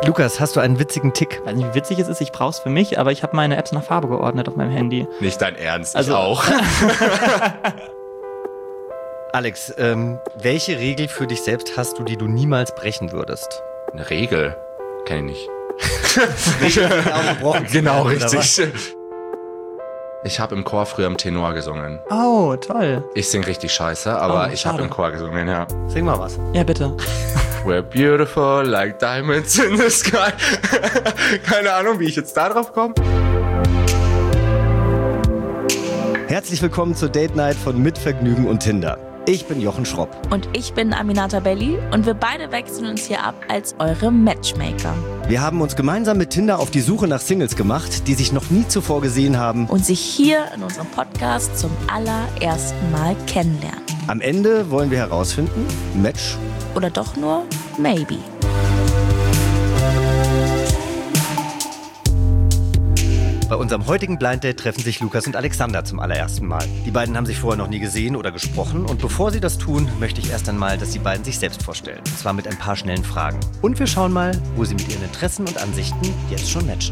Lukas, hast du einen witzigen Tick? Ich weiß nicht, wie witzig es ist, ich brauch's für mich, aber ich habe meine Apps nach Farbe geordnet auf meinem Handy. Nicht dein Ernst, Also- ich auch. Alex, welche Regel für dich selbst hast du, die du niemals brechen würdest? Eine Regel? Kenn ich Genau, nicht. Genau, richtig. Ich habe im Chor früher im Tenor gesungen. Oh, toll. Ich sing richtig scheiße, aber Oh, ich habe schade. im Chor gesungen, ja. Sing mal was. Ja, bitte. We're beautiful like diamonds in the sky. Keine Ahnung, wie ich jetzt da drauf komme. Herzlich willkommen zur Date Night von Mit Vergnügen und Tinder. Ich bin Jochen Schropp. Und ich bin Aminata Belli und wir beide wechseln uns hier ab als eure Matchmaker. Wir haben uns gemeinsam mit Tinder auf die Suche nach Singles gemacht, die sich noch nie zuvor gesehen haben. Und sich hier in unserem Podcast zum allerersten Mal kennenlernen. Am Ende wollen wir herausfinden, Match. Oder doch nur maybe. Bei unserem heutigen Blind Date treffen sich Lukas und Alexander zum allerersten Mal. Die beiden haben sich vorher noch nie gesehen oder gesprochen und bevor sie das tun, möchte ich erst einmal, dass die beiden sich selbst vorstellen. Und zwar mit ein paar schnellen Fragen. Und wir schauen mal, wo sie mit ihren Interessen und Ansichten jetzt schon matchen.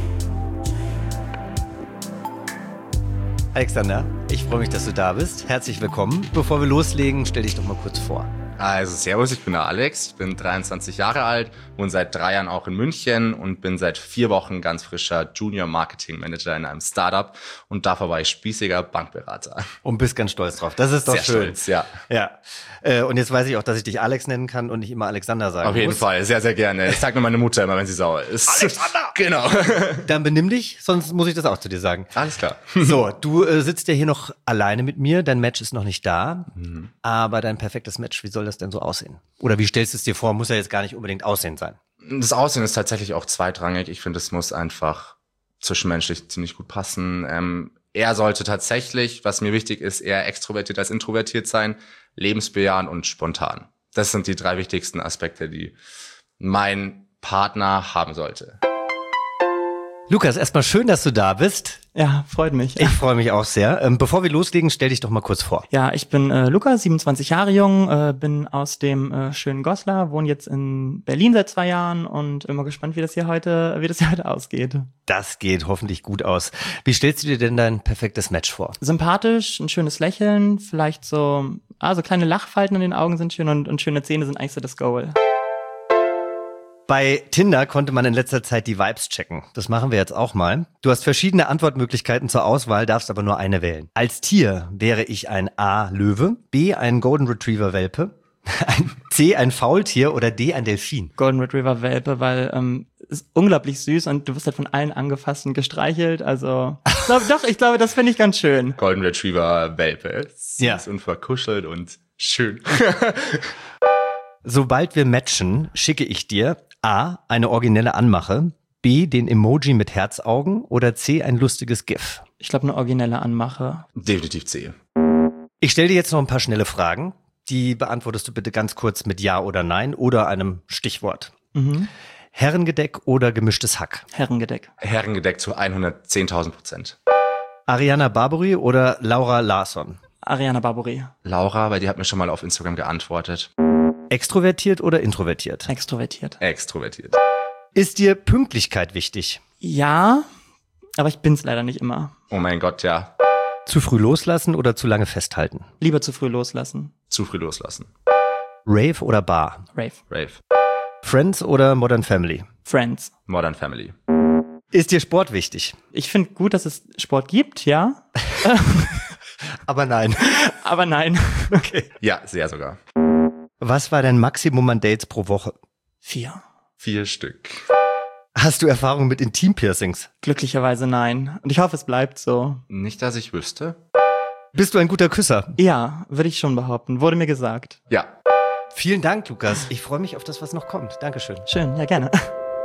Alexander, ich freue mich, dass du da bist. Herzlich willkommen. Bevor wir loslegen, stell dich doch mal kurz vor. Also servus, ich bin der Alex, bin 23 Jahre alt, wohne seit 3 Jahren auch in München und bin seit 4 Wochen ganz frischer Junior Marketing Manager in einem Startup und davor war ich spießiger Bankberater. Und bist ganz stolz drauf. Das ist doch Sehr schön. stolz, ja. Ja. Und jetzt weiß ich auch, dass ich dich Alex nennen kann und nicht immer Alexander sagen Auf jeden muss. Fall, sehr, sehr gerne. Das sagt mir meine Mutter immer, wenn sie sauer ist. Alexander! Genau. Dann benimm dich, sonst muss ich das auch zu dir sagen. Alles klar. So, du sitzt ja hier noch alleine mit mir, dein Match ist noch nicht da, aber dein perfektes Match, wie soll das denn so aussehen? Oder wie stellst du es dir vor? Muss ja jetzt gar nicht unbedingt Aussehen sein. Das Aussehen ist tatsächlich auch zweitrangig. Ich finde, es muss einfach zwischenmenschlich ziemlich gut passen. Er sollte tatsächlich, was mir wichtig ist, eher extrovertiert als introvertiert sein, lebensbejahend und spontan. Das sind die 3 wichtigsten Aspekte, die mein Partner haben sollte. Lukas, erstmal schön, dass du da bist. Ja, freut mich. Ich freue mich auch sehr. Bevor wir loslegen, stell dich doch mal kurz vor. Ja, ich bin Lukas, 27 Jahre jung, bin aus dem schönen Goslar, wohne jetzt in Berlin seit 2 Jahren und bin mal gespannt, wie das hier heute ausgeht. Das geht hoffentlich gut aus. Wie stellst du dir denn dein perfektes Match vor? Sympathisch, ein schönes Lächeln, vielleicht so kleine Lachfalten in den Augen sind schön und schöne Zähne sind eigentlich so das Goal. Bei Tinder konnte man in letzter Zeit die Vibes checken. Das machen wir jetzt auch mal. Du hast verschiedene Antwortmöglichkeiten zur Auswahl, darfst aber nur eine wählen. Als Tier wäre ich ein A, Löwe, B, ein Golden Retriever Welpe, C, ein Faultier oder D, ein Delfin. Golden Retriever Welpe, weil ist unglaublich süß und du wirst halt von allen angefasst und gestreichelt. Also ich glaube, das finde ich ganz schön. Golden Retriever Welpe. Ja. Süß und verkuschelt und schön. Sobald wir matchen, schicke ich dir A, eine originelle Anmache, B, den Emoji mit Herzaugen oder C, ein lustiges GIF. Ich glaube, eine originelle Anmache. Definitiv C. Ich stelle dir jetzt noch ein paar schnelle Fragen. Die beantwortest du bitte ganz kurz mit Ja oder Nein oder einem Stichwort. Herrengedeck oder gemischtes Hack? Herrengedeck. Herrengedeck zu 110.000%. Ariana Barbary oder Laura Larsson? Ariana Barbary. Laura, weil die hat mir schon mal auf Instagram geantwortet. Extrovertiert oder introvertiert? Extrovertiert. Extrovertiert. Ist dir Pünktlichkeit wichtig? Ja, aber ich bin's leider nicht immer. Oh mein Gott, ja. Zu früh loslassen oder zu lange festhalten? Lieber zu früh loslassen. Zu früh loslassen. Rave oder Bar? Rave. Rave. Friends oder Modern Family? Friends. Modern Family. Ist dir Sport wichtig? Ich finde gut, dass es Sport gibt, ja. Aber nein. Aber nein. Okay. Ja, sehr sogar. Was war dein Maximum an Dates pro Woche? 4. 4 Stück. Hast du Erfahrung mit Intimpiercings? Glücklicherweise nein. Und ich hoffe, es bleibt so. Nicht, dass ich wüsste. Bist du ein guter Küsser? Ja, würde ich schon behaupten. Wurde mir gesagt. Ja. Vielen Dank, Lukas. Ich freue mich auf das, was noch kommt. Dankeschön. Schön, ja gerne.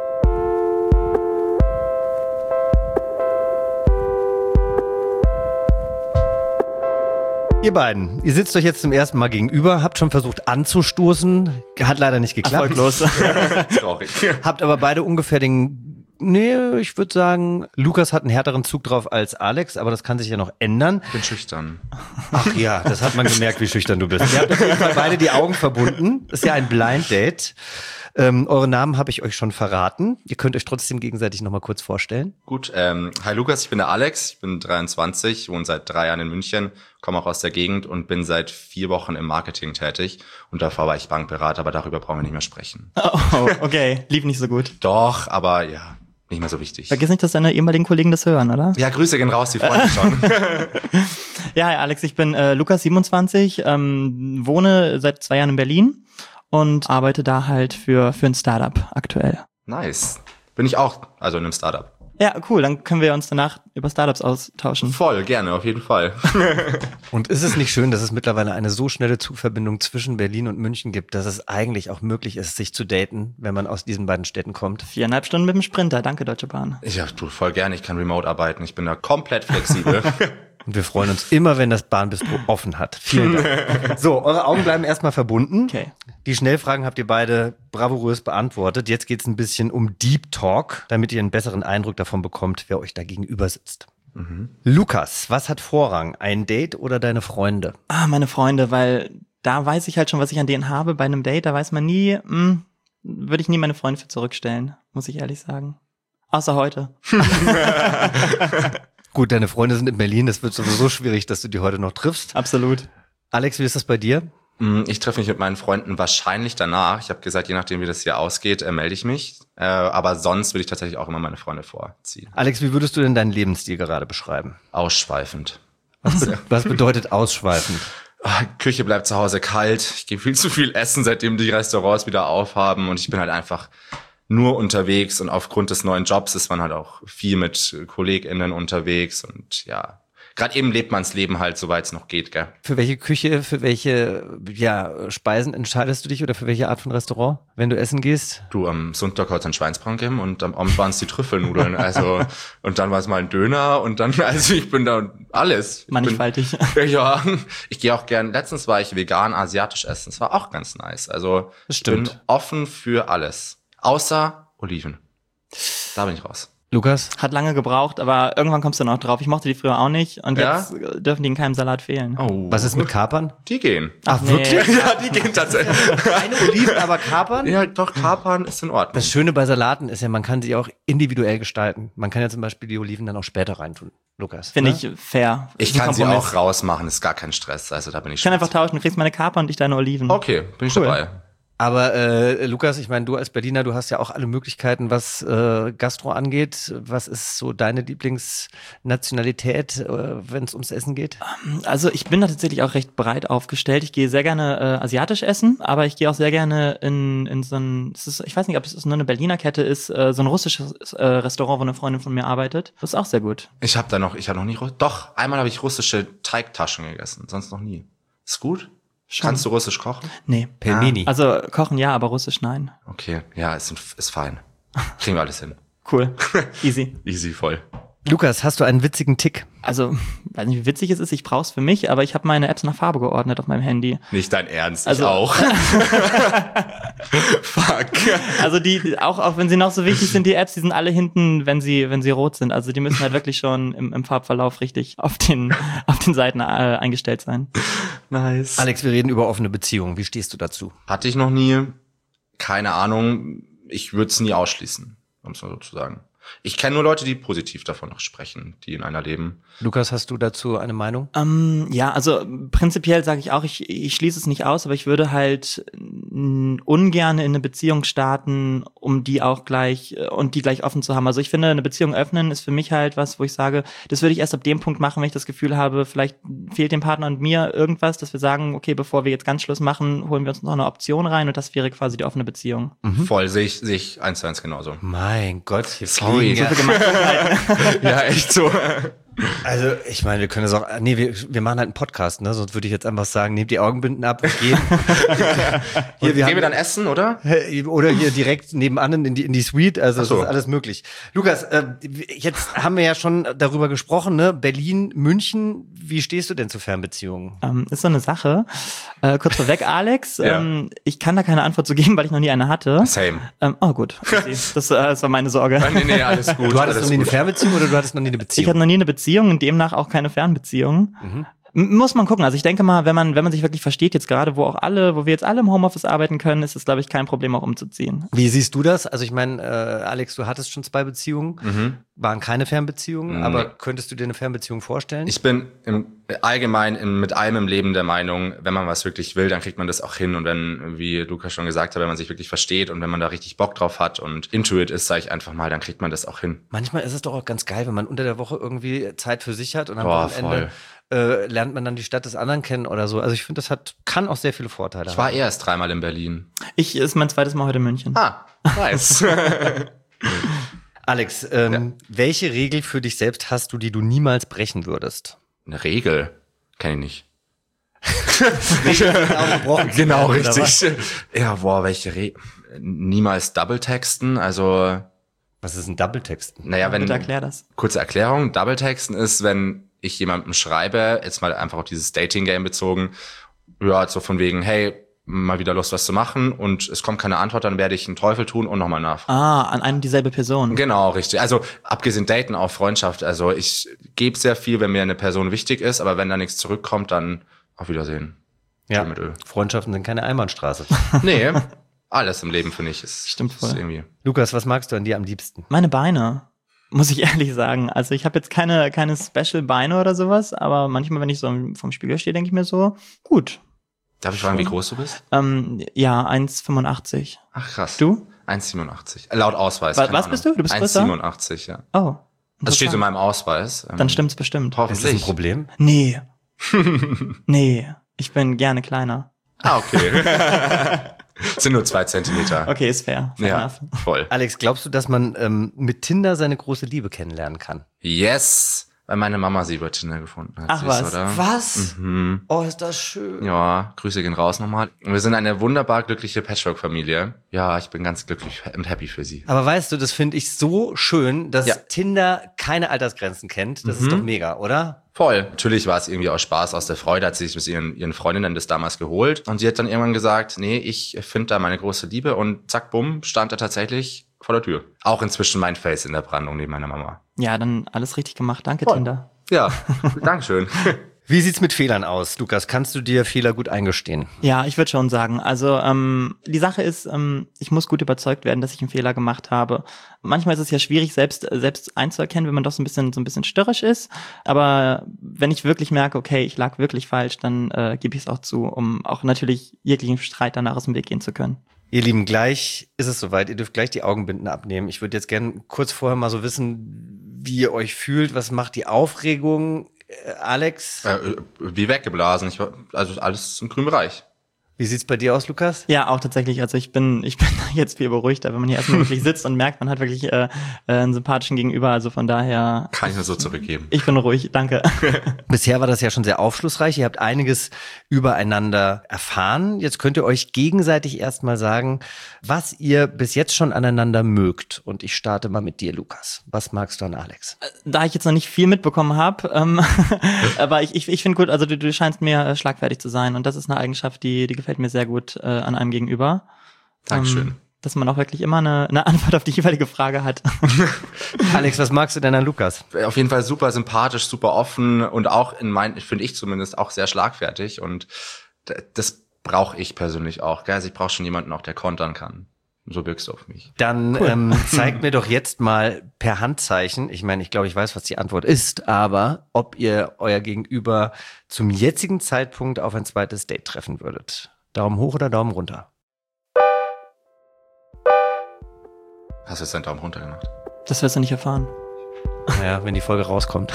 Ihr beiden, ihr sitzt euch jetzt zum ersten Mal gegenüber, habt schon versucht anzustoßen, hat leider nicht geklappt. Erfolglos. Traurig. Habt aber beide ungefähr ich würde sagen, Lukas hat einen härteren Zug drauf als Alex, aber das kann sich ja noch ändern. Ich bin schüchtern. Ach ja, das hat man gemerkt, wie schüchtern du bist. Ihr habt auf jeden Fall beide die Augen verbunden. Das ist ja ein Blind Date. Eure Namen habe ich euch schon verraten. Ihr könnt euch trotzdem gegenseitig nochmal kurz vorstellen. Gut, hi Lukas, ich bin der Alex, ich bin 23, wohne seit 3 Jahren in München, komme auch aus der Gegend und bin seit 4 Wochen im Marketing tätig. Und davor war ich Bankberater, aber darüber brauchen wir nicht mehr sprechen. Oh, okay. Lief nicht so gut. Doch, aber ja, nicht mehr so wichtig. Vergiss nicht, dass deine ehemaligen Kollegen das hören, oder? Ja, Grüße gehen raus, die freuen mich schon. Ja, hi Alex, ich bin Lukas, 27, wohne seit 2 Jahren in Berlin und arbeite da halt für ein Startup aktuell. Nice. Bin ich auch, also in einem Startup. Ja, cool, dann können wir uns danach über Startups austauschen. Voll, gerne, auf jeden Fall. Und ist es nicht schön, dass es mittlerweile eine so schnelle Zugverbindung zwischen Berlin und München gibt, dass es eigentlich auch möglich ist, sich zu daten, wenn man aus diesen beiden Städten kommt? 4,5 Stunden mit dem Sprinter, danke Deutsche Bahn. Ja, du, voll gerne, ich kann remote arbeiten, ich bin da komplett flexibel. Und wir freuen uns immer, wenn das Bahnbistro offen hat. Vielen Dank. So, eure Augen bleiben erstmal verbunden. Okay. Die Schnellfragen habt ihr beide bravourös beantwortet. Jetzt geht's ein bisschen um Deep Talk, damit ihr einen besseren Eindruck davon bekommt, wer euch da gegenüber sitzt. Lukas, was hat Vorrang? Ein Date oder deine Freunde? Meine Freunde, weil da weiß ich halt schon, was ich an denen habe. Bei einem Date, da weiß man nie, würde ich nie meine Freunde für zurückstellen, muss ich ehrlich sagen. Außer heute. Gut, deine Freunde sind in Berlin. Das wird sowieso schwierig, dass du die heute noch triffst. Absolut. Alex, wie ist das bei dir? Ich treffe mich mit meinen Freunden wahrscheinlich danach. Ich habe gesagt, je nachdem, wie das hier ausgeht, melde ich mich. Aber sonst würde ich tatsächlich auch immer meine Freunde vorziehen. Alex, wie würdest du denn deinen Lebensstil gerade beschreiben? Ausschweifend. Was bedeutet ausschweifend? Küche bleibt zu Hause kalt. Ich gehe viel zu viel essen, seitdem die Restaurants wieder aufhaben. Und ich bin halt einfach nur unterwegs. Und aufgrund des neuen Jobs ist man halt auch viel mit KollegInnen unterwegs. Und ja, gerade eben lebt man das Leben halt, soweit es noch geht, gell? Für welche Küche, für welche Speisen entscheidest du dich oder für welche Art von Restaurant, wenn du essen gehst? Du, am Sonntag hat es ein Schweinsbraten gegeben und am Abend waren es die Trüffelnudeln. Also, und dann war es mal ein Döner und dann, also ich bin da alles. Mannigfaltig. Ja, ich gehe auch gern. Letztens war ich vegan asiatisch essen. Das war auch ganz nice. Also Das ich bin stimmt. offen für alles. Außer Oliven. Da bin ich raus. Lukas? Hat lange gebraucht, aber irgendwann kommst du noch drauf. Ich mochte die früher auch nicht und Ja? jetzt dürfen die in keinem Salat fehlen. Oh. Was ist mit Kapern? Die gehen. Ach, Nee. wirklich? Ja, die gehen tatsächlich. Keine Oliven, aber Kapern? Ja, doch, Kapern ist in Ordnung. Das Schöne bei Salaten ist ja, man kann sie auch individuell gestalten. Man kann ja zum Beispiel die Oliven dann auch später reintun. Lukas. Finde ne? ich fair. Ich Ist ein kann sie Kompromiss. auch rausmachen, ist gar kein Stress. Also da bin ich Ich kann einfach tauschen. Du kriegst meine Kapern und ich deine Oliven. Okay, bin ich Cool. dabei. Aber Lukas, ich meine, du als Berliner, du hast ja auch alle Möglichkeiten, was Gastro angeht. Was ist so deine Lieblingsnationalität, wenn es ums Essen geht? Also ich bin da tatsächlich auch recht breit aufgestellt. Ich gehe sehr gerne asiatisch essen, aber ich gehe auch sehr gerne in so ein, ich weiß nicht, ob es nur eine Berliner Kette ist, so ein russisches Restaurant, wo eine Freundin von mir arbeitet. Das ist auch sehr gut. Ich habe noch nie, doch, einmal habe ich russische Teigtaschen gegessen, sonst noch nie. Ist gut? Schon. Kannst du russisch kochen? Nee. Pelmeni. Also kochen ja, aber russisch nein. Okay, ja, ist fein. Kriegen wir alles hin. Cool. Easy. Easy, voll. Lukas, hast du einen witzigen Tick? Also, weiß nicht, wie witzig es ist, ich brauch's für mich, aber ich habe meine Apps nach Farbe geordnet auf meinem Handy. Nicht dein Ernst, Also- ich auch. Fuck. Also die, auch wenn sie noch so wichtig sind, die Apps, die sind alle hinten, wenn sie rot sind. Also die müssen halt wirklich schon im Farbverlauf richtig auf den Seiten eingestellt sein. Nice. Alex, wir reden über offene Beziehungen. Wie stehst du dazu? Hatte ich noch nie. Keine Ahnung. Ich würde es nie ausschließen, um es mal so zu sagen. Ich kenne nur Leute, die positiv davon noch sprechen, die in einer leben. Lukas, hast du dazu eine Meinung? Ja, also prinzipiell sage ich auch, ich schließe es nicht aus, aber ich würde halt ungern in eine Beziehung starten, um die auch gleich offen zu haben. Also ich finde, eine Beziehung öffnen ist für mich halt was, wo ich sage, das würde ich erst ab dem Punkt machen, wenn ich das Gefühl habe, vielleicht fehlt dem Partner und mir irgendwas, dass wir sagen, okay, bevor wir jetzt ganz Schluss machen, holen wir uns noch eine Option rein und das wäre quasi die offene Beziehung. Voll, sehe ich 1:1 genauso. Mein Gott, hier Sorry. fliegen ja. Ja, echt so. Also, ich meine, wir können das auch, wir machen halt einen Podcast, ne? Sonst würde ich jetzt einfach sagen, nehmt die Augenbinden ab, gehen. Hier, gehen wir dann essen, oder? Oder hier direkt nebenan in die Suite, also Ach so. das ist alles möglich. Lukas, jetzt haben wir ja schon darüber gesprochen, ne? Berlin, München, wie stehst du denn zu Fernbeziehungen? Ist so eine Sache. Kurz vorweg, Alex, Ja. ich kann da keine Antwort zu geben, weil ich noch nie eine hatte. Same. Oh gut, das war meine Sorge. Nee, alles gut. Du hattest alles noch nie eine gut. Fernbeziehung oder du hattest noch nie eine Ich Beziehung? hatte noch nie eine Beziehung und demnach auch keine Fernbeziehung. Muss man gucken. Also ich denke mal, wenn man sich wirklich versteht, jetzt gerade, wo wir jetzt alle im Homeoffice arbeiten können, ist es, glaube ich, kein Problem, auch umzuziehen. Wie siehst du das? Also ich meine, Alex, du hattest schon 2 Beziehungen, waren keine Fernbeziehungen, aber könntest du dir eine Fernbeziehung vorstellen? Ich bin mit allem im Leben der Meinung, wenn man was wirklich will, dann kriegt man das auch hin. Und wenn, wie Lukas schon gesagt hat, wenn man sich wirklich versteht und wenn man da richtig Bock drauf hat und Intuit ist, sage ich einfach mal, dann kriegt man das auch hin. Manchmal ist es doch auch ganz geil, wenn man unter der Woche irgendwie Zeit für sich hat und am Wochenende lernt man dann die Stadt des anderen kennen oder so. Also ich finde, kann auch sehr viele Vorteile haben. Ich war erst 3-mal in Berlin. Ist mein zweites Mal heute in München. Nice. Alex, welche Regel für dich selbst hast du, die du niemals brechen würdest? Eine Regel? Kenn ich Nicht. Genau, richtig. Ja, welche Regel? Niemals Double texten, also... Was ist ein Double-Texten? Naja, Bitte erklär das. Kurze Erklärung, Double texten ist, wenn ich jemandem schreibe, jetzt mal einfach auf dieses Dating-Game bezogen, ja, so von wegen, hey, mal wieder Lust, was zu machen und es kommt keine Antwort, dann werde ich einen Teufel tun und nochmal nachfragen. An eine dieselbe Person. Genau, richtig. Also abgesehen Daten, auch Freundschaft. Also ich gebe sehr viel, wenn mir eine Person wichtig ist, aber wenn da nichts zurückkommt, dann auf Wiedersehen. Ja, mit Öl. Freundschaften sind keine Einbahnstraße. Nee, alles im Leben, finde ich, Stimmt voll. Ist irgendwie. Lukas, was magst du an dir am liebsten? Meine Beine, muss ich ehrlich sagen. Also ich habe jetzt keine Special Beine oder sowas, aber manchmal, wenn ich so vom Spiegel stehe, denke ich mir so, gut. Darf ich fragen, wie groß du bist? Ja, 1,85. Ach krass. Du? 1,87. Laut Ausweis. Was bist du? Du bist größer? 1,87, ja. Oh. Das steht so in meinem Ausweis. Dann stimmt's bestimmt. Ist das ein Hoffentlich. Problem? Nee. Nee, ich bin gerne kleiner. Okay. Sind nur 2 Zentimeter. Okay, ist fair. Fair Ja, enough. voll. Alex, glaubst du, dass man mit Tinder seine große Liebe kennenlernen kann? Yes, weil meine Mama sie über Tinder gefunden hat. Ach Süß, was. oder? Was? Oh, ist das schön. Ja, Grüße gehen raus nochmal. Wir sind eine wunderbar glückliche Patchwork-Familie. Ja, ich bin ganz glücklich und happy für sie. Aber weißt du, das finde ich so schön, dass Ja. Tinder keine Altersgrenzen kennt. Das ist doch mega, oder? Voll. Natürlich war es irgendwie aus Spaß, aus der Freude, hat sie sich mit ihren Freundinnen das damals geholt. Und sie hat dann irgendwann gesagt, nee, ich finde da meine große Liebe. Und zack, bumm, stand er tatsächlich vor der Tür. Auch inzwischen mein Face in der Brandung neben meiner Mama. Ja, dann alles richtig gemacht. Danke, Voll. Tinder. Ja, Dankeschön. Wie sieht's mit Fehlern aus, Lukas? Kannst du dir Fehler gut eingestehen? Ja, ich würde schon sagen. Also die Sache ist, ich muss gut überzeugt werden, dass ich einen Fehler gemacht habe. Manchmal ist es ja schwierig, selbst einzuerkennen, wenn man doch so ein bisschen störrisch ist. Aber wenn ich wirklich merke, okay, ich lag wirklich falsch, dann gebe ich es auch zu, um auch natürlich jeglichen Streit danach aus dem Weg gehen zu können. Ihr Lieben, gleich ist es soweit. Ihr dürft gleich die Augenbinden abnehmen. Ich würde jetzt gerne kurz vorher mal so wissen, wie ihr euch fühlt. Was macht die Aufregung? Alex? Wie weggeblasen. Also alles im grünen Bereich. Wie sieht's bei dir aus, Lukas? Ja, auch tatsächlich. Also ich bin jetzt viel beruhigter, wenn man hier erstmal wirklich sitzt und merkt, man hat wirklich einen sympathischen Gegenüber. Also von daher. Kann ich nur so zurückgeben. Ich bin ruhig, danke. Bisher war das ja schon sehr aufschlussreich. Ihr habt einiges übereinander erfahren. Jetzt könnt ihr euch gegenseitig erstmal sagen, was ihr bis jetzt schon aneinander mögt. Und ich starte mal mit dir, Lukas. Was magst du an Alex? Da ich jetzt noch nicht viel mitbekommen habe, aber ich finde gut, also du scheinst mir schlagfertig zu sein und das ist eine Eigenschaft, die gefällt mir sehr gut an einem gegenüber. Dankeschön. Dass man auch wirklich immer eine Antwort auf die jeweilige Frage hat. Alex, was magst du denn an Lukas? Auf jeden Fall super sympathisch, super offen und auch finde ich zumindest auch sehr schlagfertig und das brauche ich persönlich auch. Also ich brauche schon jemanden auch, der kontern kann. So wirkst du auf mich. Dann zeigt mir doch jetzt mal per Handzeichen, ich meine, ich glaube, ich weiß, was die Antwort ist, aber ob ihr euer Gegenüber zum jetzigen Zeitpunkt auf ein zweites Date treffen würdet. Daumen hoch oder Daumen runter? Hast du jetzt deinen Daumen runter gemacht? Das wirst du nicht erfahren. Naja, wenn die Folge rauskommt.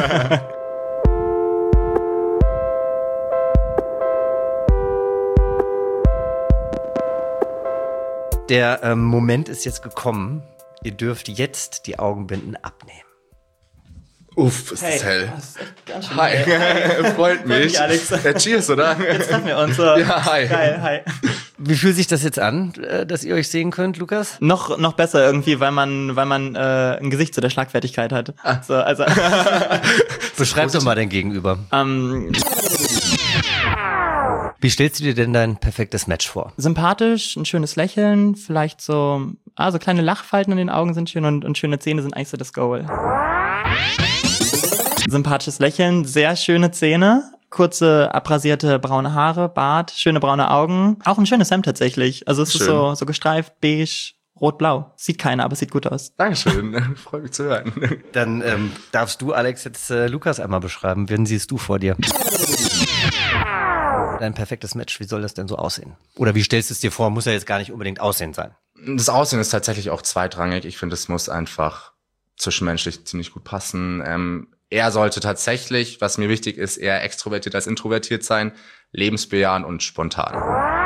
Der Moment ist jetzt gekommen. Ihr dürft jetzt die Augenbinden abnehmen. Uff, ist das hell. Das ist echt ganz schön Hi, hell. freut mich. mich, Alex. Ja, cheers, oder? Jetzt treffen wir uns. Ja, hi. Geil, hi. Wie fühlt sich das jetzt an, dass ihr euch sehen könnt, Lukas? Noch besser irgendwie, weil man ein Gesicht zu der Schlagfertigkeit hat. So, also Beschreib doch mal dein Gegenüber. Wie stellst du dir denn dein perfektes Match vor? sympathisch, ein schönes Lächeln, vielleicht so kleine Lachfalten in den Augen sind schön und schöne Zähne sind eigentlich so das Goal. Sympathisches Lächeln, sehr schöne Zähne, kurze, abrasierte braune Haare, Bart, schöne braune Augen. Auch ein schönes Hemd tatsächlich. Also es ist Schön. so gestreift, beige, rot-blau. Sieht keiner, aber es sieht gut aus. Dankeschön, freut mich zu hören. Dann darfst du, Alex, jetzt Lukas einmal beschreiben. Wen siehst du vor dir? Dein perfektes Match, wie soll das denn so aussehen? Oder wie stellst du es dir vor? Muss ja jetzt gar nicht unbedingt Aussehen sein. Das Aussehen ist tatsächlich auch zweitrangig. Ich finde, es muss einfach zwischenmenschlich ziemlich gut passen. Er sollte tatsächlich, was mir wichtig ist, eher extrovertiert als introvertiert sein, lebensbejahend und spontan.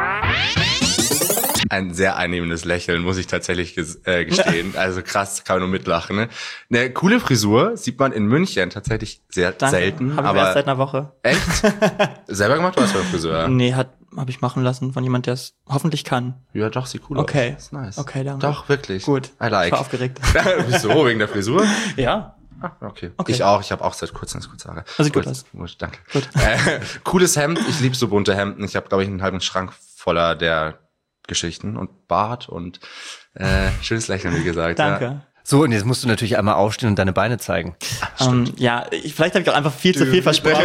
Ein sehr einnehmendes Lächeln, muss ich tatsächlich gestehen. Also krass, kann man nur mitlachen. Ne? Eine coole Frisur sieht man in München tatsächlich sehr selten. Habe ich aber erst seit einer Woche. echt? Selber gemacht oder hast du eine Friseur? Nee, habe ich machen lassen von jemand, der es hoffentlich kann. Ja, doch, sieht cool Okay. aus. Ist nice. Okay, danke. Doch, wirklich. Gut. I like. Ich war aufgeregt. Wieso? Wegen der Frisur? Ja. Ah, okay. Okay. Ich auch. Ich habe auch seit kurzem kurze Haare. Das sieht gut aus. Gut, danke. Gut. Cooles Hemd. Ich liebe so bunte Hemden. Ich habe, glaube ich, einen halben Schrank voller der Geschichten und Bart und schönes Lächeln, wie gesagt. Danke. Ja. So, und jetzt musst du natürlich einmal aufstehen und deine Beine zeigen. Vielleicht habe ich auch einfach viel zu viel versprochen.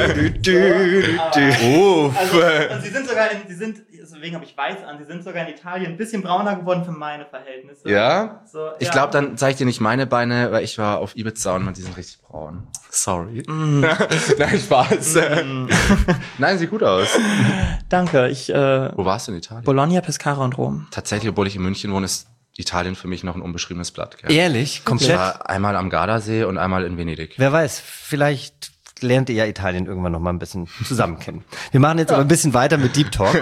Also sie sind sogar deswegen habe ich weiß an, sie sind sogar in Italien ein bisschen brauner geworden für meine Verhältnisse. Ja? So, Ich glaube, dann zeige ich dir nicht meine Beine, weil ich war auf Ibiza und die sind richtig braun. Sorry. Nein, Spaß. Nein, sieht gut aus. Danke. Wo warst du in Italien? Bologna, Pescara und Rom. Tatsächlich, obwohl ich in München wohne, ist Italien für mich noch ein unbeschriebenes Blatt. Gell? Ehrlich? Ich Komplett? war einmal am Gardasee und einmal in Venedig. Wer weiß, vielleicht lernt ihr ja Italien irgendwann noch mal ein bisschen zusammen kennen. Wir machen jetzt aber ein bisschen weiter mit Deep Talk.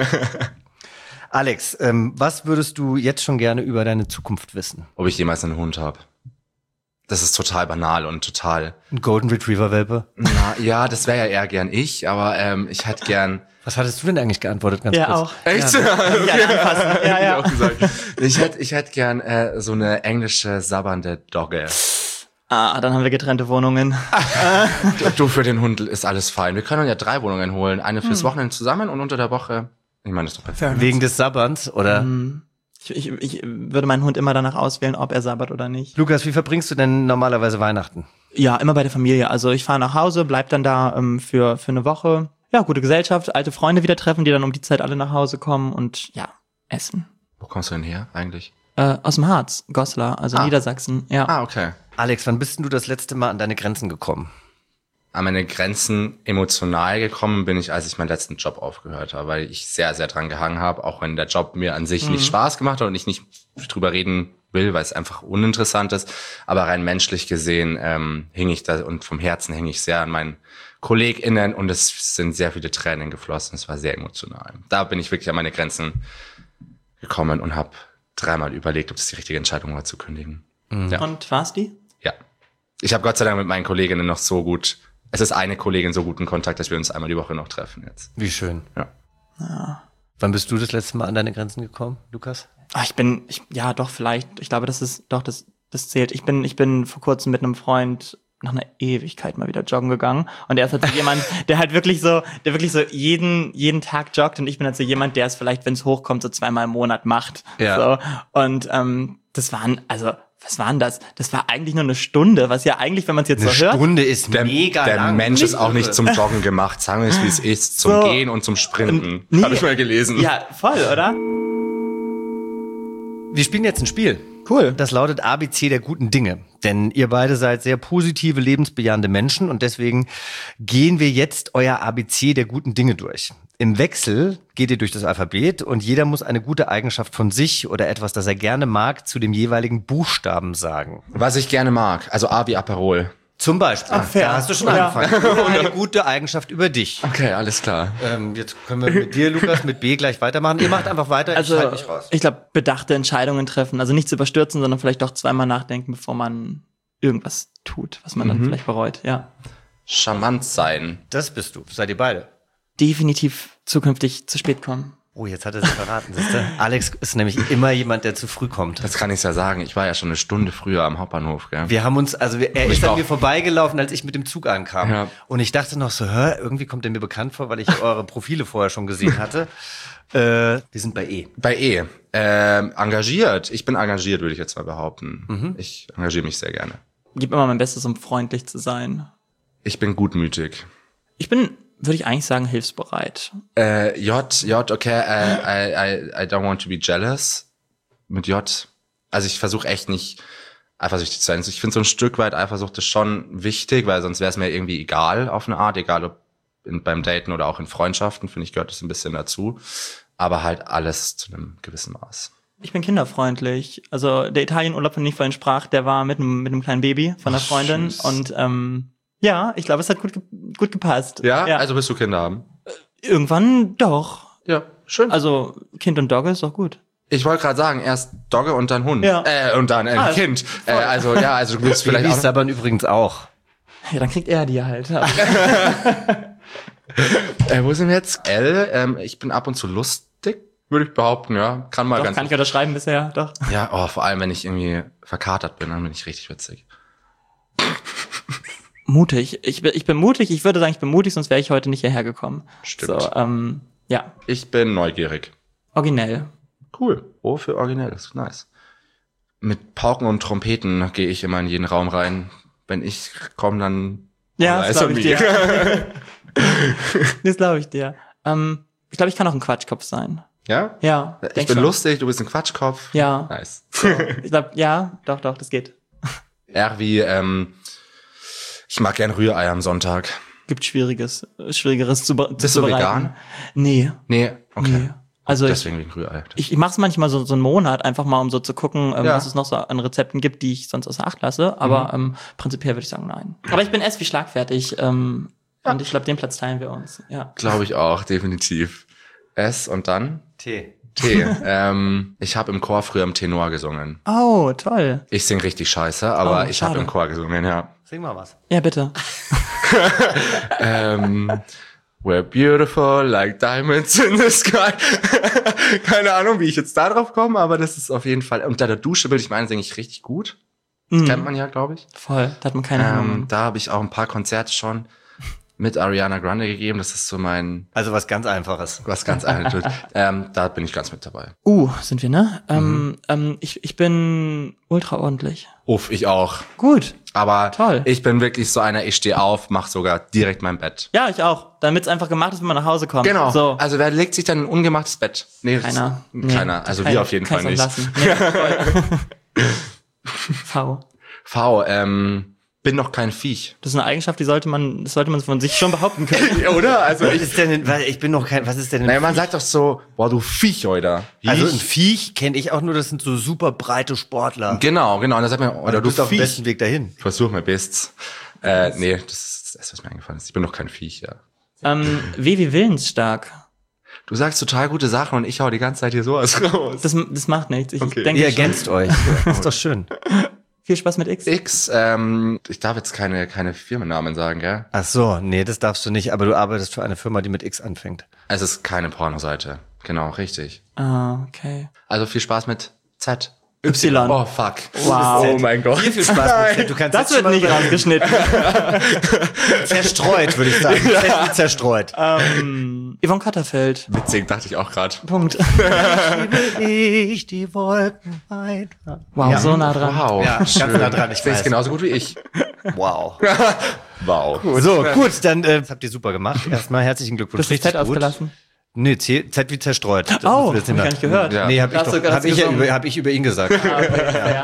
Alex, was würdest du jetzt schon gerne über deine Zukunft wissen? Ob ich jemals einen Hund habe. Das ist total banal und total... Ein Golden Retriever-Welpe? Na, ja, das wäre ja eher gern ich, aber ich hätte gern... Was hattest du denn eigentlich geantwortet? Ganz Ja, kurz. auch. Echt? Ja. Ich hätte gern so eine englische sabbernde Dogge. Dann haben wir getrennte Wohnungen. Du, für den Hund ist alles fein. Wir können ja 3 Wohnungen holen. Eine fürs Wochenende zusammen und unter der Woche... Ich meine, das ist doch perfekt. Wegen des Sabberns, oder? Ich würde meinen Hund immer danach auswählen, ob er sabbert oder nicht. Lukas, wie verbringst du denn normalerweise Weihnachten? Ja, immer bei der Familie. Also ich fahre nach Hause, bleib dann da für eine Woche. Ja, gute Gesellschaft, alte Freunde wieder treffen, die dann um die Zeit alle nach Hause kommen und ja, essen. Wo kommst du denn her eigentlich? Aus dem Harz, Goslar, also Niedersachsen. Ja. Ah, okay. Alex, wann bist denn du das letzte Mal an deine Grenzen gekommen? An meine Grenzen emotional gekommen bin ich, als ich meinen letzten Job aufgehört habe, weil ich sehr, sehr dran gehangen habe, auch wenn der Job mir an sich nicht Spaß gemacht hat und ich nicht drüber reden will, weil es einfach uninteressant ist. Aber rein menschlich gesehen hing ich da und vom Herzen hing ich sehr an meinen KollegInnen und es sind sehr viele Tränen geflossen. Es war sehr emotional. Da bin ich wirklich an meine Grenzen gekommen und habe 3-mal überlegt, ob das die richtige Entscheidung war, zu kündigen. Ja. Und war's die? Ja. Ich habe Gott sei Dank mit meinen Kolleginnen noch so gut, es ist eine Kollegin so guten Kontakt, dass wir uns einmal die Woche noch treffen jetzt. Wie schön. Ja. Wann bist du das letzte Mal an deine Grenzen gekommen, Lukas? Ja, doch, vielleicht. Ich glaube, das zählt. Ich bin vor kurzem mit einem Freund nach einer Ewigkeit mal wieder joggen gegangen. Und er ist halt so jemand, der wirklich so jeden Tag joggt. Und ich bin halt so jemand, der es vielleicht, wenn es hochkommt, so 2-mal im Monat macht. Ja. So. Und was war denn das? Das war eigentlich nur eine Stunde, was ja eigentlich, wenn man es jetzt Eine so hört. Stunde ist mega Der lang. Mensch ist auch irre. nicht zum Joggen gemacht, sagen wir es wie es ist, zum So. Gehen und zum Sprinten. Nee. Habe ich mal gelesen. Ja, voll, oder? Wir spielen jetzt ein Spiel. Cool. Das lautet ABC der guten Dinge. Denn ihr beide seid sehr positive, lebensbejahende Menschen und deswegen gehen wir jetzt euer ABC der guten Dinge durch. Im Wechsel geht ihr durch das Alphabet und jeder muss eine gute Eigenschaft von sich oder etwas, das er gerne mag, zu dem jeweiligen Buchstaben sagen. Was ich gerne mag, also A wie Aperol. Zum Beispiel. fair. Da hast du schon Ja. angefangen. Oder eine gute Eigenschaft über dich. Okay, alles klar. Jetzt können wir mit dir, Lukas, mit B gleich weitermachen. Ihr macht einfach weiter, Also, ich halte mich raus. ich glaube, bedachte Entscheidungen treffen. Also nichts überstürzen, sondern vielleicht doch 2-mal nachdenken, bevor man irgendwas tut, was man dann vielleicht bereut. Ja. Charmant sein. Das bist du. Seid ihr beide. Definitiv zukünftig zu spät kommen. Oh, jetzt hat er sich verraten, siehst du? Alex ist nämlich immer jemand, der zu früh kommt. Das kann ich ja sagen. Ich war ja schon eine Stunde früher am Hauptbahnhof, gell? Wir haben uns, er ist an auch. mir vorbeigelaufen, als ich mit dem Zug ankam. Ja. Und ich dachte noch so, irgendwie kommt er mir bekannt vor, weil ich eure Profile vorher schon gesehen hatte. Wir sind bei E. Bei E. Engagiert. Ich bin engagiert, würde ich jetzt mal behaupten. Ich engagiere mich sehr gerne. Gib immer mein Bestes, um freundlich zu sein. Ich bin gutmütig. Ich bin würde ich eigentlich sagen, hilfsbereit. J, okay, I don't want to be jealous. Mit J. Also ich versuche echt nicht eifersüchtig zu sein. Ich finde so ein Stück weit Eifersucht ist schon wichtig, weil sonst wäre es mir irgendwie egal auf eine Art, egal ob beim Daten oder auch in Freundschaften, finde ich, gehört das ein bisschen dazu. Aber halt alles zu einem gewissen Maß. Ich bin kinderfreundlich. Also der Italienurlaub, von dem ich vorhin sprach, der war mit einem kleinen Baby von einer Freundin. Süß. Und ja, ich glaube, es hat gut gepasst. Ja? Also willst du Kinder haben? Irgendwann doch. Ja, schön. Also Kind und Dogge ist doch gut. Ich wollte gerade sagen, erst Dogge und dann Hund. Ja. Und dann Kind. Also du willst vielleicht Babys auch... sabbern übrigens auch. Ja, dann kriegt er die halt. Wo sind wir jetzt? L, ich bin ab und zu lustig, würde ich behaupten, ja. Kann mal Doch, ganz... kann ich unterschreiben bisher, doch. Ja, vor allem, wenn ich irgendwie verkatert bin, dann bin ich richtig witzig. Mutig. Ich bin mutig. Ich würde sagen, ich bin mutig, sonst wäre ich heute nicht hierher gekommen. Stimmt. So, ja. Ich bin neugierig. Originell. Cool. Oh, für originell, das ist nice. Mit Pauken und Trompeten gehe ich immer in jeden Raum rein. Wenn ich komme, dann... Ja, das glaube ich mir. dir. Das glaube ich dir. Ich glaube, ich kann auch ein Quatschkopf sein. Ja? Ja. Ich bin lustig, du bist ein Quatschkopf. Ja. Nice. Ich glaube, ja, doch, das geht. R wie, ich mag gern Rührei am Sonntag. Gibt Schwierigeres zu Bist du vegan? Nee. Nee, okay. Nee. Also deswegen wegen Rührei. ich mache es manchmal so einen Monat, einfach mal, um so zu gucken, Ja. was es noch so an Rezepten gibt, die ich sonst außer Acht lasse. Aber prinzipiell würde ich sagen, nein. Aber ich bin wie schlagfertig. Und ich glaube, den Platz teilen wir uns. Ja. Glaube ich auch, definitiv. S und dann? T. T. Ich habe im Chor früher im Tenor gesungen. Oh, toll. Ich sing richtig scheiße, aber Oh, ich habe schade. im Chor gesungen, ja. Sing mal was. Ja, bitte. We're beautiful like diamonds in the sky. Keine Ahnung, wie ich jetzt da drauf komme, aber das ist auf jeden Fall. Unter der Dusche, will ich meinen, singe ich richtig gut. Das kennt man ja, glaube ich. Voll. Da hat man keine Ahnung. Da habe ich auch ein paar Konzerte schon mit Ariana Grande gegeben. Das ist so mein, Also was ganz Einfaches. was ganz einfaches. Da bin ich ganz mit dabei. Sind wir, ne? Ich bin ultra ordentlich. Uff, ich auch. Gut. Aber Toll. ich bin wirklich so einer, ich stehe auf, mach sogar direkt mein Bett. Ja, ich auch. Damit es einfach gemacht ist, wenn man nach Hause kommt. Genau. So. Also wer legt sich dann in ein ungemachtes Bett? Nee, Keiner. Keiner. Also wir auf jeden Fall nicht. Nee, V. V, bin noch kein Viech. Das ist eine Eigenschaft, das sollte man von sich schon behaupten können. Oder? Also Was ist denn, ich bin noch kein, was ist denn ein naja, man sagt doch so, boah, du Viech, oder? Also ein Viech kenne ich auch nur, das sind so super breite Sportler. Genau. Und dann sagt man, Oder oder du du bist auf dem Viech. besten Weg dahin. Ich versuche mein Bestes. Nee, das ist das, was mir eingefallen ist. Ich bin noch kein Viech, ja. W wie willensstark. Du sagst total gute Sachen und ich hau die ganze Zeit hier sowas raus. Das macht nichts. Ich Okay. denke Ihr schon. ergänzt euch. Das ist doch schön. Viel Spaß mit X. X, ich darf jetzt keine Firmennamen sagen, gell? Ach so, nee, das darfst du nicht, aber du arbeitest für eine Firma, die mit X anfängt. Es ist keine Pornoseite. Genau, richtig. Ah, okay. Also viel Spaß mit Z. Y. Oh, fuck. Wow. Oh mein Gott. Viel Spaß mit Z. Du kannst Das jetzt wird schon nicht mal rausgeschnitten. zerstreut, würde ich sagen. Z wie zerstreut. Yvonne Katterfeld. Witzig, dachte ich auch gerade. Punkt. Ich die Wolken weiter. Wow, Ja. so nah dran. Wow. Ja, ganz nah dran, ich Singst weiß. genauso gut wie ich. Wow. Wow. So, gut, dann das habt ihr super gemacht. Erstmal herzlichen Du Glückwunsch. hast das Z ausgelassen. Nee, Z wie zerstreut. Das Oh, müssen hab wir jetzt ich gar nicht gehört. Ja. Nee, hab Hast du ich gesungen? hab ich über ihn gesagt. Ja.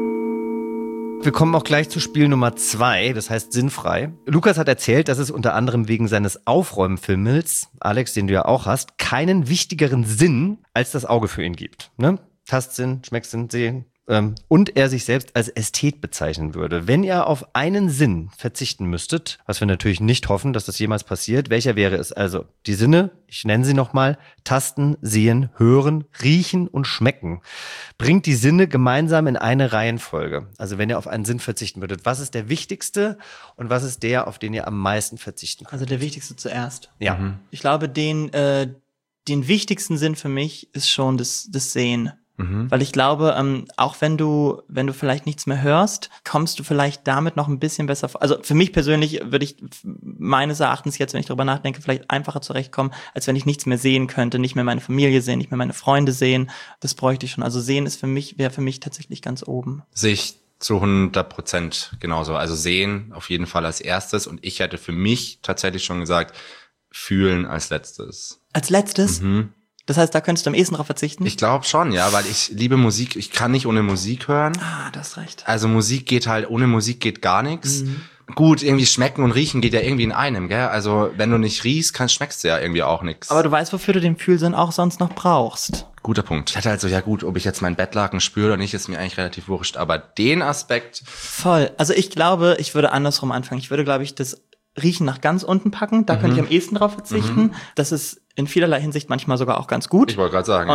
Wir kommen auch gleich zu Spiel Nummer 2, das heißt Sinnfrei. Lukas hat erzählt, dass es unter anderem wegen seines Aufräumfilms, Alex, den du ja auch hast, keinen wichtigeren Sinn als das Auge für ihn gibt. Ne? Tastsinn, Schmecksinn, Sehen. Und er sich selbst als Ästhet bezeichnen würde. Wenn ihr auf einen Sinn verzichten müsstet, was wir natürlich nicht hoffen, dass das jemals passiert, welcher wäre es? Also die Sinne, ich nenne sie nochmal, Tasten, Sehen, Hören, Riechen und Schmecken. Bringt die Sinne gemeinsam in eine Reihenfolge. Also wenn ihr auf einen Sinn verzichten würdet, was ist der wichtigste und was ist der, auf den ihr am meisten verzichten könnt? Also der wichtigste zuerst. Ja. Ich glaube, den wichtigsten Sinn für mich ist schon das Sehen. Weil ich glaube, auch wenn du vielleicht nichts mehr hörst, kommst du vielleicht damit noch ein bisschen besser vor. Also für mich persönlich würde ich meines Erachtens jetzt, wenn ich darüber nachdenke, vielleicht einfacher zurechtkommen, als wenn ich nichts mehr sehen könnte, nicht mehr meine Familie sehen, nicht mehr meine Freunde sehen. Das bräuchte ich schon. Also Sehen wäre für mich tatsächlich ganz oben. Sehe ich zu 100% genauso. Also Sehen auf jeden Fall als erstes. Und ich hätte für mich tatsächlich schon gesagt, fühlen als letztes. Als letztes? Das heißt, da könntest du am ehesten drauf verzichten? Ich glaube schon, ja, weil ich liebe Musik. Ich kann nicht ohne Musik hören. Ah, du hast recht. Also ohne Musik geht gar nichts. Gut, irgendwie schmecken und riechen geht ja irgendwie in einem, gell? Also wenn du nicht riechst, schmeckst du ja irgendwie auch nichts. Aber du weißt, wofür du den Fühlsinn auch sonst noch brauchst. Guter Punkt. Ich hatte halt so, ja gut, ob ich jetzt meinen Bettlaken spüre oder nicht, ist mir eigentlich relativ wurscht. Aber den Aspekt... Voll. Also ich glaube, ich würde andersrum anfangen. Ich würde, glaube ich, das Riechen nach ganz unten packen. Da könnte ich am ehesten drauf verzichten. Das ist in vielerlei Hinsicht manchmal sogar auch ganz gut. Ich wollte gerade sagen,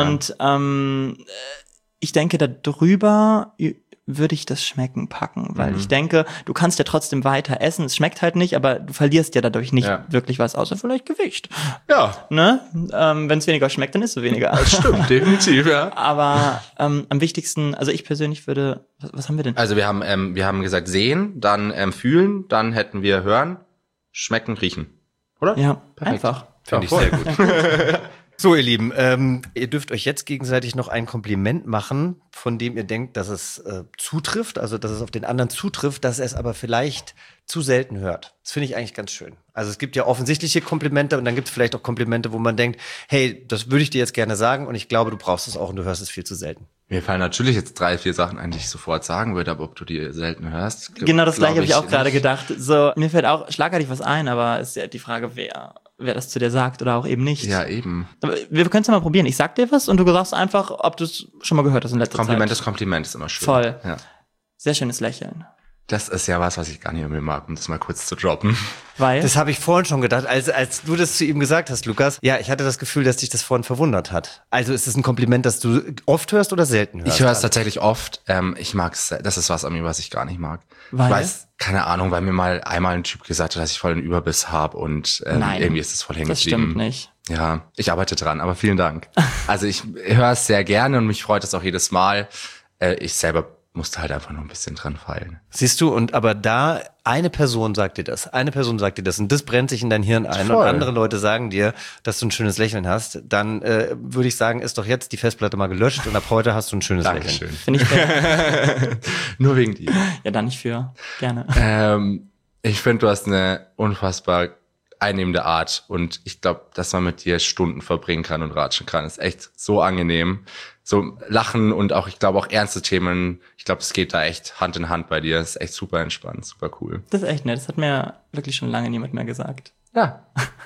Und ich denke, da drüber würde ich das Schmecken packen, weil ich denke, du kannst ja trotzdem weiter essen. Es schmeckt halt nicht, aber du verlierst ja dadurch nicht wirklich was, außer vielleicht Gewicht. Ja. Ne? Wenn es weniger schmeckt, dann ist es weniger. Das stimmt, definitiv, ja. Aber am wichtigsten, also ich persönlich würde, was haben wir denn? Also wir haben gesagt sehen, dann fühlen, dann hätten wir hören, schmecken, riechen. Oder? Ja, perfekt. einfach. Finde ich sehr gut. So, ihr Lieben, ihr dürft euch jetzt gegenseitig noch ein Kompliment machen, von dem ihr denkt, dass es zutrifft, also dass es auf den anderen zutrifft, dass er es aber vielleicht zu selten hört. Das finde ich eigentlich ganz schön. Also es gibt ja offensichtliche Komplimente und dann gibt es vielleicht auch Komplimente, wo man denkt, hey, das würde ich dir jetzt gerne sagen und ich glaube, du brauchst es auch und du hörst es viel zu selten. Mir fallen natürlich jetzt 3, 4 Sachen ein, die ich sofort sagen würde, aber ob du die selten hörst. Genau das gleiche habe ich auch gerade gedacht. So, mir fällt auch schlagartig was ein, aber es ist ja die Frage, wer das zu dir sagt oder auch eben nicht. Ja, eben. Aber wir können es ja mal probieren. Ich sag dir was und du sagst einfach, ob du es schon mal gehört hast in letzter Zeit. Kompliment ist immer schön. Voll. Ja. Sehr schönes Lächeln. Das ist ja was ich gar nicht mehr mag, um das mal kurz zu droppen. Weil? Das habe ich vorhin schon gedacht, als du das zu ihm gesagt hast, Lukas. Ja, ich hatte das Gefühl, dass dich das vorhin verwundert hat. Also ist es ein Kompliment, das du oft hörst oder selten hörst? Ich höre es tatsächlich oft. Ich mag's. Das ist was an mir, was ich gar nicht mag. Weil? Ich weiß, keine Ahnung, weil mir mal einmal ein Typ gesagt hat, dass ich voll den Überbiss habe und irgendwie ist es voll hängen geblieben. Das stimmt nicht. Ja, ich arbeite dran, aber vielen Dank. Also ich höre es sehr gerne und mich freut es auch jedes Mal. Ich selber musste halt einfach nur ein bisschen dran feilen. Siehst du, aber da eine Person sagt dir das und das brennt sich in dein Hirn ein Voll. und andere Leute sagen dir, dass du ein schönes Lächeln hast, dann würde ich sagen, ist doch jetzt die Festplatte mal gelöscht und ab heute hast du ein schönes Lächeln. Dankeschön. Finde ich fair. Nur wegen dir. Ja, dann nicht für. Gerne. Ich finde, du hast eine unfassbar einnehmende Art und ich glaube, dass man mit dir Stunden verbringen kann und ratschen kann. Ist echt so angenehm. So lachen und auch, ich glaube, auch ernste Themen. Ich glaube, es geht da echt Hand in Hand bei dir. Ist echt super entspannt, super cool. Das ist echt nett. Das hat mir wirklich schon lange niemand mehr gesagt. Ja.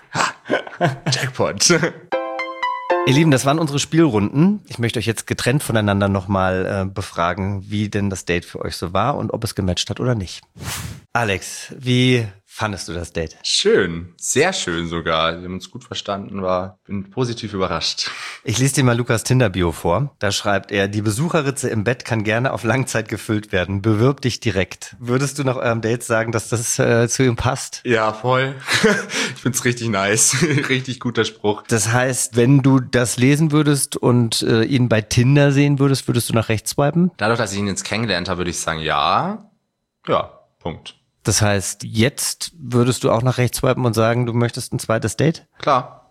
Jackpot. Ihr Lieben, das waren unsere Spielrunden. Ich möchte euch jetzt getrennt voneinander nochmal befragen, wie denn das Date für euch so war und ob es gematcht hat oder nicht. Alex, wie fandest du das Date? Schön, sehr schön sogar. Wir haben uns gut verstanden, bin positiv überrascht. Ich lese dir mal Lukas Tinder-Bio vor. Da schreibt er, die Besucherritze im Bett kann gerne auf Langzeit gefüllt werden. Bewirb dich direkt. Würdest du nach eurem Date sagen, dass das zu ihm passt? Ja, voll. Ich find's richtig nice. Richtig guter Spruch. Das heißt, wenn du das lesen würdest und ihn bei Tinder sehen würdest, würdest du nach rechts swipen? Dadurch, dass ich ihn jetzt kennengelernt habe, würde ich sagen, ja. Ja, Punkt. Das heißt, jetzt würdest du auch nach rechts swipen und sagen, du möchtest ein zweites Date? Klar.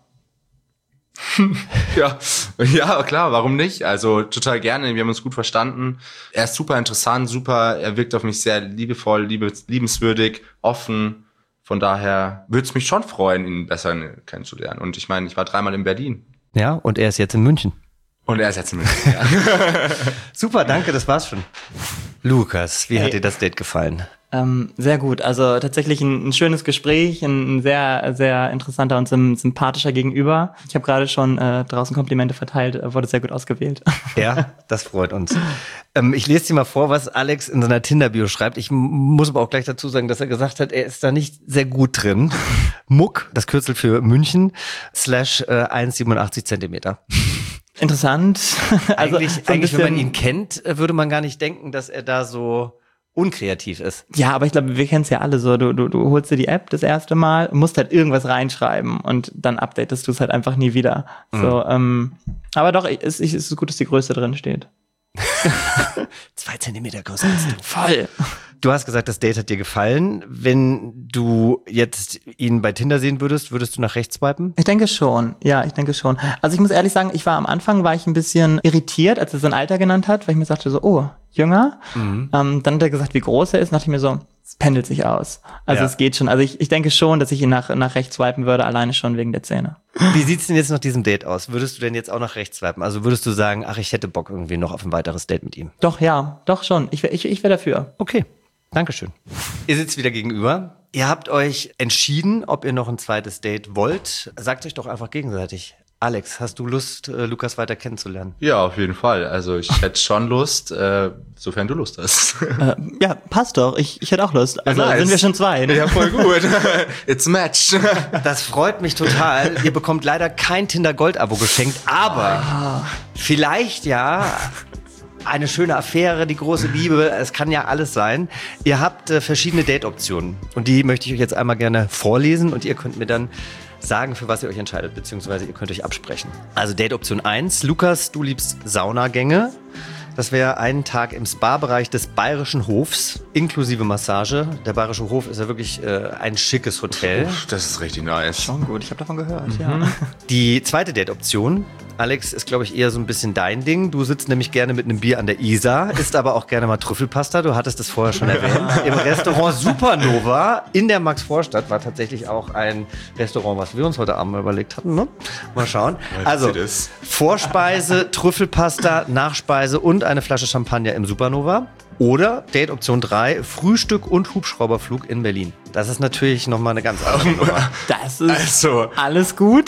Ja, klar, warum nicht? Also total gerne, wir haben uns gut verstanden. Er ist super interessant, er wirkt auf mich sehr liebevoll, liebenswürdig, offen. Von daher würde es mich schon freuen, ihn besser kennenzulernen. Und ich meine, ich war 3-mal in Berlin. Ja, und er ist jetzt in München. Und er ist jetzt in München, ja. Super, danke, das war's schon. Lukas, wie hat dir das Date gefallen? Sehr gut. Also tatsächlich ein schönes Gespräch, ein sehr, sehr interessanter und sympathischer Gegenüber. Ich habe gerade schon draußen Komplimente verteilt, wurde sehr gut ausgewählt. Ja, das freut uns. Ich lese dir mal vor, was Alex in seiner Tinder-Bio schreibt. Ich muss aber auch gleich dazu sagen, dass er gesagt hat, er ist da nicht sehr gut drin. Muck, das Kürzel für München, /1,87 Zentimeter. Interessant. Also eigentlich, wenn man ihn kennt, würde man gar nicht denken, dass er da so unkreativ ist. Ja, aber ich glaube, wir kennen es ja alle so. Du holst dir die App das erste Mal, musst halt irgendwas reinschreiben und dann updatest du es halt einfach nie wieder. So, aber doch, es ist gut, dass die Größe drin steht. 2 Zentimeter größer als du. Voll. Du hast gesagt, das Date hat dir gefallen. Wenn du jetzt ihn bei Tinder sehen würdest du nach rechts swipen? Ich denke schon. Ja, ich denke schon. Also ich muss ehrlich sagen, am Anfang war ich ein bisschen irritiert, als er sein Alter genannt hat, weil ich mir sagte so, oh, jünger. Dann hat er gesagt, wie groß er ist. Dachte ich mir so, es pendelt sich aus. Also Ja. es geht schon. Also ich denke schon, dass ich ihn nach rechts swipen würde, alleine schon wegen der Zähne. Wie sieht's denn jetzt nach diesem Date aus? Würdest du denn jetzt auch nach rechts swipen? Also würdest du sagen, ach, ich hätte Bock irgendwie noch auf ein weiteres Date mit ihm? Doch, ja, doch schon. Ich wär dafür. Okay, Dankeschön. Ihr sitzt wieder gegenüber. Ihr habt euch entschieden, ob ihr noch ein zweites Date wollt. Sagt euch doch einfach gegenseitig. Alex, hast du Lust, Lukas weiter kennenzulernen? Ja, auf jeden Fall. Also ich hätte schon Lust, sofern du Lust hast. Ja, passt doch. Ich hätte auch Lust. Also Nice. sind wir schon zwei. Ne? Ja, voll gut. It's a match. Das freut mich total. Ihr bekommt leider kein Tinder-Gold-Abo geschenkt, aber vielleicht ja eine schöne Affäre, die große Liebe. Es kann ja alles sein. Ihr habt verschiedene Date-Optionen und die möchte ich euch jetzt einmal gerne vorlesen und ihr könnt mir dann sagen, für was ihr euch entscheidet, beziehungsweise ihr könnt euch absprechen. Also Date-Option 1. Lukas, du liebst Saunagänge. Das wäre einen Tag im Spa-Bereich des Bayerischen Hofs, inklusive Massage. Der Bayerische Hof ist ja wirklich ein schickes Hotel. Das ist richtig nice. Schon gut, ich habe davon gehört, ja. Die zweite Date-Option. Alex, ist, glaube ich, eher so ein bisschen dein Ding. Du sitzt nämlich gerne mit einem Bier an der Isar, isst aber auch gerne mal Trüffelpasta. Du hattest es vorher schon erwähnt. Im Restaurant Supernova in der Maxvorstadt war tatsächlich auch ein Restaurant, was wir uns heute Abend mal überlegt hatten. Ne? Mal schauen. Also Vorspeise, Trüffelpasta, Nachspeise und eine Flasche Champagner im Supernova. Oder Date-Option 3, Frühstück und Hubschrauberflug in Berlin. Das ist natürlich nochmal eine ganz andere Nummer. Das ist Also, alles gut.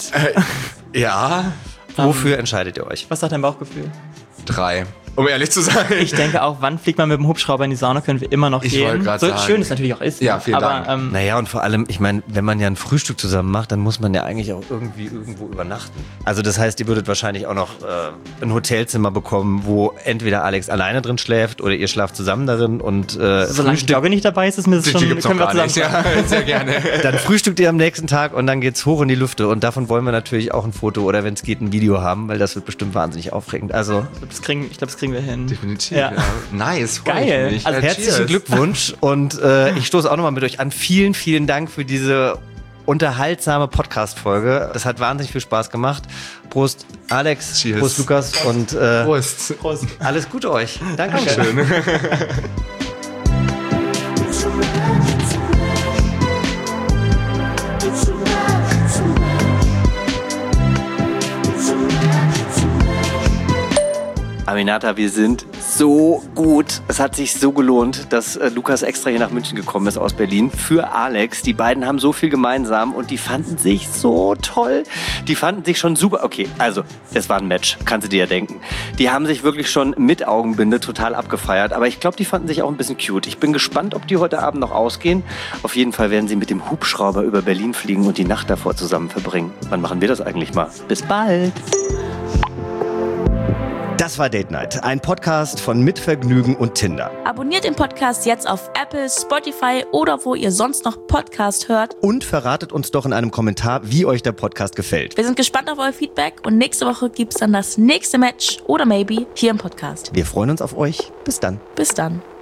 ja, Wofür entscheidet ihr euch? Was sagt dein Bauchgefühl? 3. Um ehrlich zu sein. Ich denke auch, wann fliegt man mit dem Hubschrauber in die Sauna, können wir immer noch Ich gehen. wollte gerade So sagen. schön es natürlich auch ist. Ja, vielen aber, Dank. Naja, und vor allem, ich meine, wenn man ja ein Frühstück zusammen macht, dann muss man ja eigentlich auch irgendwie irgendwo übernachten. Also das heißt, ihr würdet wahrscheinlich auch noch ein Hotelzimmer bekommen, wo entweder Alex alleine drin schläft oder ihr schlaft zusammen darin und solange die Dogge nicht dabei ist, ist mir das schon, Die gibt's noch können wir gar nicht. zusammen. Ja, sehr gerne. dann frühstückt ihr am nächsten Tag und dann geht's hoch in die Lüfte und davon wollen wir natürlich auch ein Foto oder wenn es geht ein Video haben, weil das wird bestimmt wahnsinnig aufregend. Also Ich glaube, das kriegen wir hin. Definitiv. Ja. Nice, freu Geil. Ich mich. Also herzlichen cheers. Glückwunsch und ich stoße auch nochmal mit euch an. Vielen, vielen Dank für diese unterhaltsame Podcast-Folge. Das hat wahnsinnig viel Spaß gemacht. Prost Alex, Cheers. Prost Lukas und Prost. Prost. alles Gute euch. Dankeschön. Aminata, wir sind so gut. Es hat sich so gelohnt, dass Lukas extra hier nach München gekommen ist aus Berlin für Alex. Die beiden haben so viel gemeinsam und die fanden sich so toll. Die fanden sich schon super. Okay, also es war ein Match, kannst du dir ja denken. Die haben sich wirklich schon mit Augenbinde total abgefeiert. Aber ich glaube, die fanden sich auch ein bisschen cute. Ich bin gespannt, ob die heute Abend noch ausgehen. Auf jeden Fall werden sie mit dem Hubschrauber über Berlin fliegen und die Nacht davor zusammen verbringen. Wann machen wir das eigentlich mal? Bis bald. Das war Date Night, ein Podcast von Mitvergnügen und Tinder. Abonniert den Podcast jetzt auf Apple, Spotify oder wo ihr sonst noch Podcast hört. Und verratet uns doch in einem Kommentar, wie euch der Podcast gefällt. Wir sind gespannt auf euer Feedback und nächste Woche gibt's dann das nächste Match oder maybe hier im Podcast. Wir freuen uns auf euch. Bis dann. Bis dann.